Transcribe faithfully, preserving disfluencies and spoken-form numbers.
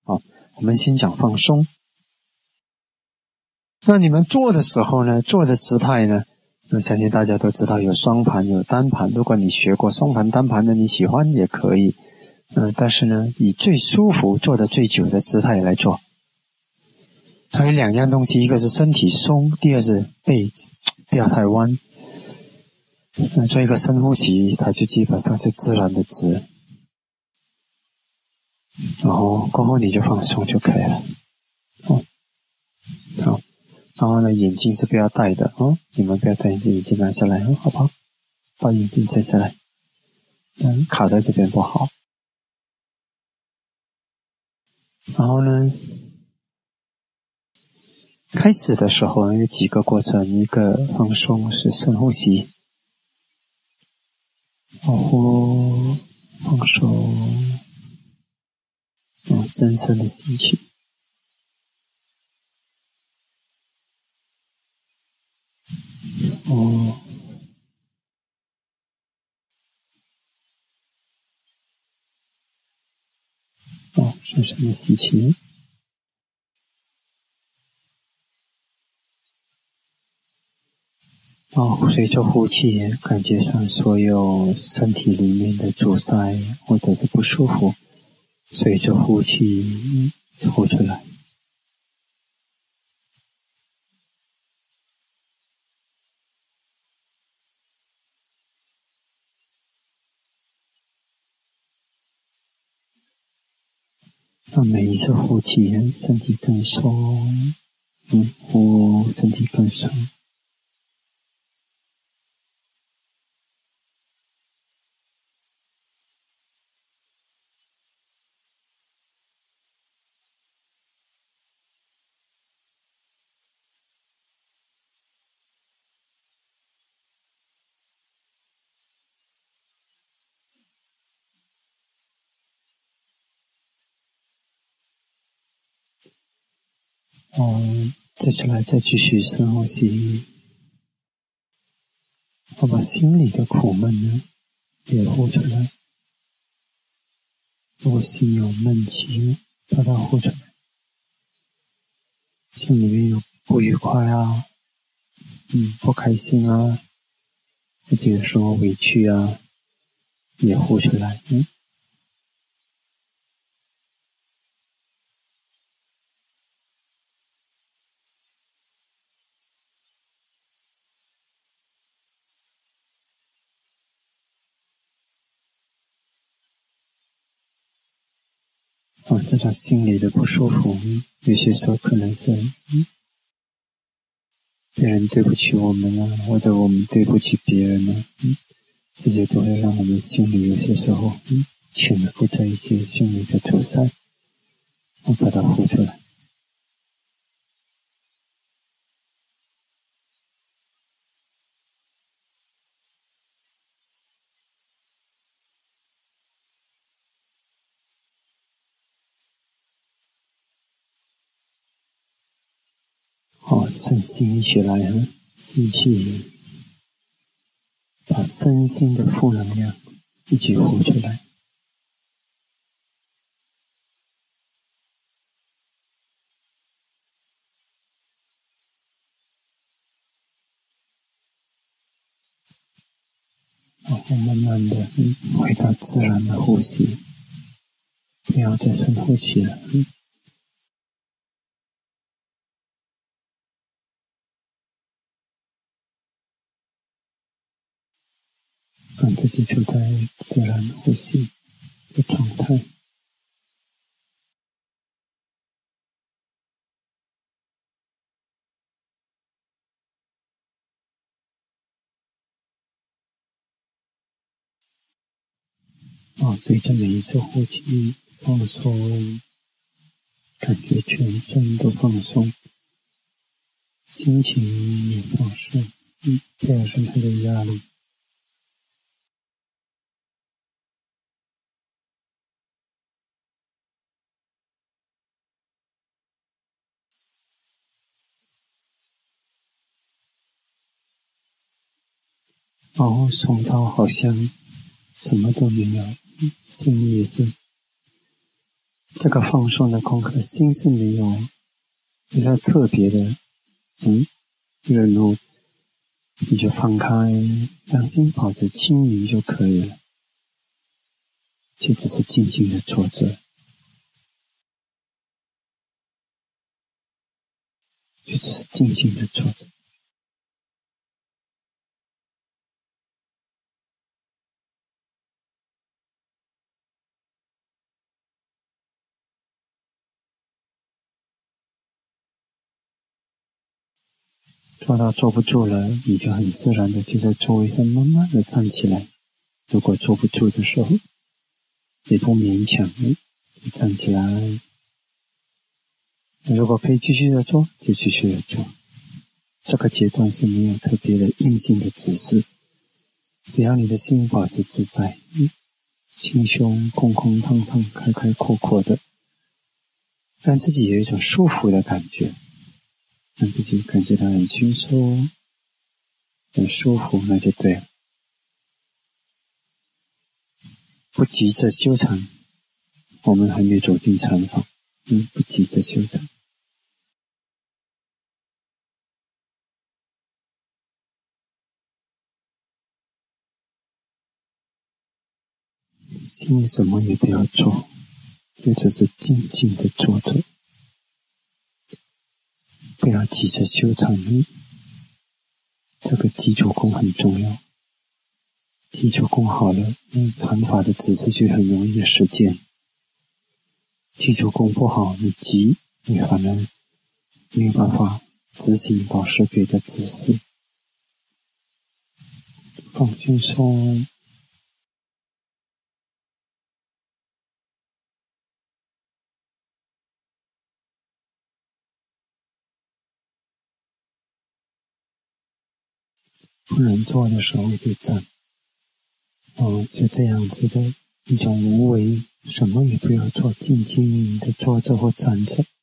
好，我们先讲放松。那你们做的时候呢，做的姿态呢，我相信大家都知道有双盘有单盘，如果你学过双盘单盘的你喜欢也可以，嗯、呃，但是呢以最舒服做的最久的姿态来做。还有两样东西，一个是身体松，第二是背不要太弯。那做一个深呼吸，它就基本上是自然的直，然后过后你就放松就可以了。哦，好。然后呢，眼镜是不要戴的哦，你们不要戴眼镜，眼镜拿下来哦，好不好？把眼镜摘下来，嗯，卡在这边不好。然后呢，开始的时候有几个过程，一个放松是深呼吸，然后放松，然后深深的吸气。哦，哦，深深的吸气。哦，随着呼气，感觉上所有身体里面的阻塞或者是不舒服，随着呼气呼出来。让每一次呼气，身体更松，嗯，呼，身体更松。哦，接下来再继续深呼吸，我把心里的苦闷呢也呼出来。如果心有闷气，把它呼出来。心里面有不愉快啊，嗯，不开心啊，或者有什么委屈啊，也呼出来。嗯。啊，这种心里的不舒服，有些时候可能是嗯，别人对不起我们啊，或者我们对不起别人啊，嗯，这些都会让我们心里有些时候嗯潜伏着一些心理的阻塞，我把它呼出来。好，身心一起来啊，吸气，把身心的负能量一起呼出来。然后慢慢的嗯回到自然的呼吸，不要再深呼吸了。嗯，让自己处在自然呼吸的状态。哦，随着每一次呼气放松，感觉全身都放松，心情也放松，嗯，没有任何的压力。然后松到好像什么都没有，心里也是这个放松的功课，心是没有比较特别的，嗯，任务，你就放开，让心保持轻盈就可以了，就只是静静的坐着，就只是静静的坐着。做到坐不住了，你就很自然的就在座位上慢慢的站起来。如果坐不住的时候，也不勉强，就站起来。如果可以继续的做，就继续的做。这个阶段是没有特别的硬性的指示，只要你的心保持自在，心胸空空荡荡、开开阔阔的，让自己有一种舒服的感觉。让自己感觉到很轻松、很舒服，那就对了。不急着修禅，我们还没走进禅房，嗯，不急着修禅。心什么也不要做，就只是静静的坐着。不要急着修禅，这个基础功很重要。基础功好了，嗯，禅法的指示就很容易的实践。基础功不好，你急，你反而没有办法执行导师给的指示。放轻松。不能做的时候就站，哦，就这样子的一种无为，什么也不要做，静静的坐着或站着。